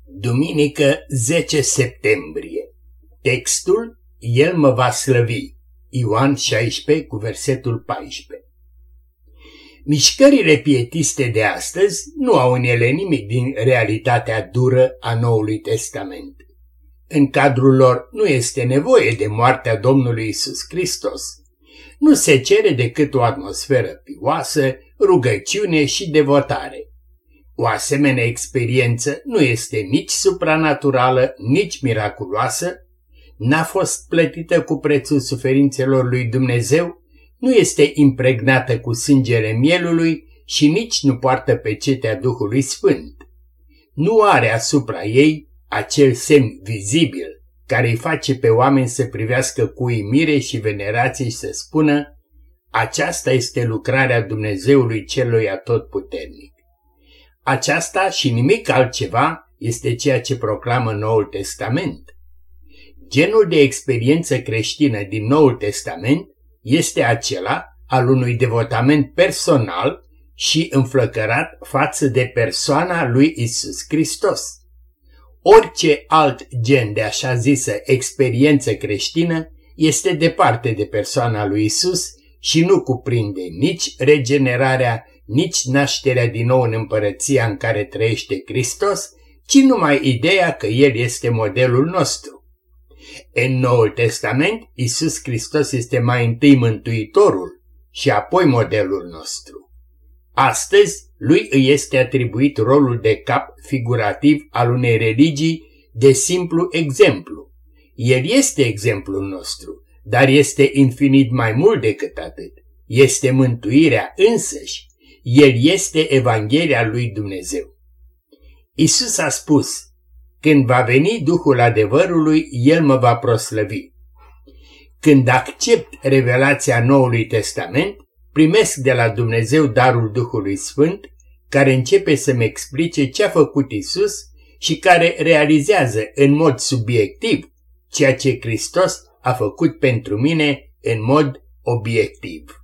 Duminică 10 septembrie. Textul: El mă va slăvi. Ioan 16 cu versetul 14. Mișcările pietiste de astăzi nu au în ele nimic din realitatea dură a Noului Testament. În cadrul lor nu este nevoie de moartea Domnului Iisus Hristos. Nu se cere decât o atmosferă pioasă, rugăciune și devotare. O asemenea experiență nu este nici supranaturală, nici miraculoasă, n-a fost plătită cu prețul suferințelor lui Dumnezeu, nu este impregnată cu sângele mielului și nici nu poartă pecetea Duhului Sfânt. Nu are asupra ei acel semn vizibil care îi face pe oameni să privească cu uimire și venerație și să spună: aceasta este lucrarea Dumnezeului celui atotputernic. Aceasta și nimic altceva este ceea ce proclamă Noul Testament. Genul de experiență creștină din Noul Testament este acela al unui devotament personal și înflăcărat față de persoana lui Isus Hristos. Orice alt gen de așa zisă experiență creștină este departe de persoana lui Isus și nu cuprinde nici regenerarea, nici nașterea din nou în împărăția în care trăiește Hristos, ci numai ideea că El este modelul nostru. În Noul Testament, Iisus Hristos este mai întâi Mântuitorul și apoi modelul nostru. Astăzi, lui îi este atribuit rolul de cap figurativ al unei religii de simplu exemplu. El este exemplul nostru, dar este infinit mai mult decât atât. Este mântuirea însăși. El este Evanghelia lui Dumnezeu. Iisus a spus: când va veni Duhul adevărului, El mă va proslăvi. Când accept revelația Noului Testament, primesc de la Dumnezeu darul Duhului Sfânt, care începe să-mi explice ce a făcut Iisus și care realizează în mod subiectiv ceea ce Hristos a făcut pentru mine în mod obiectiv.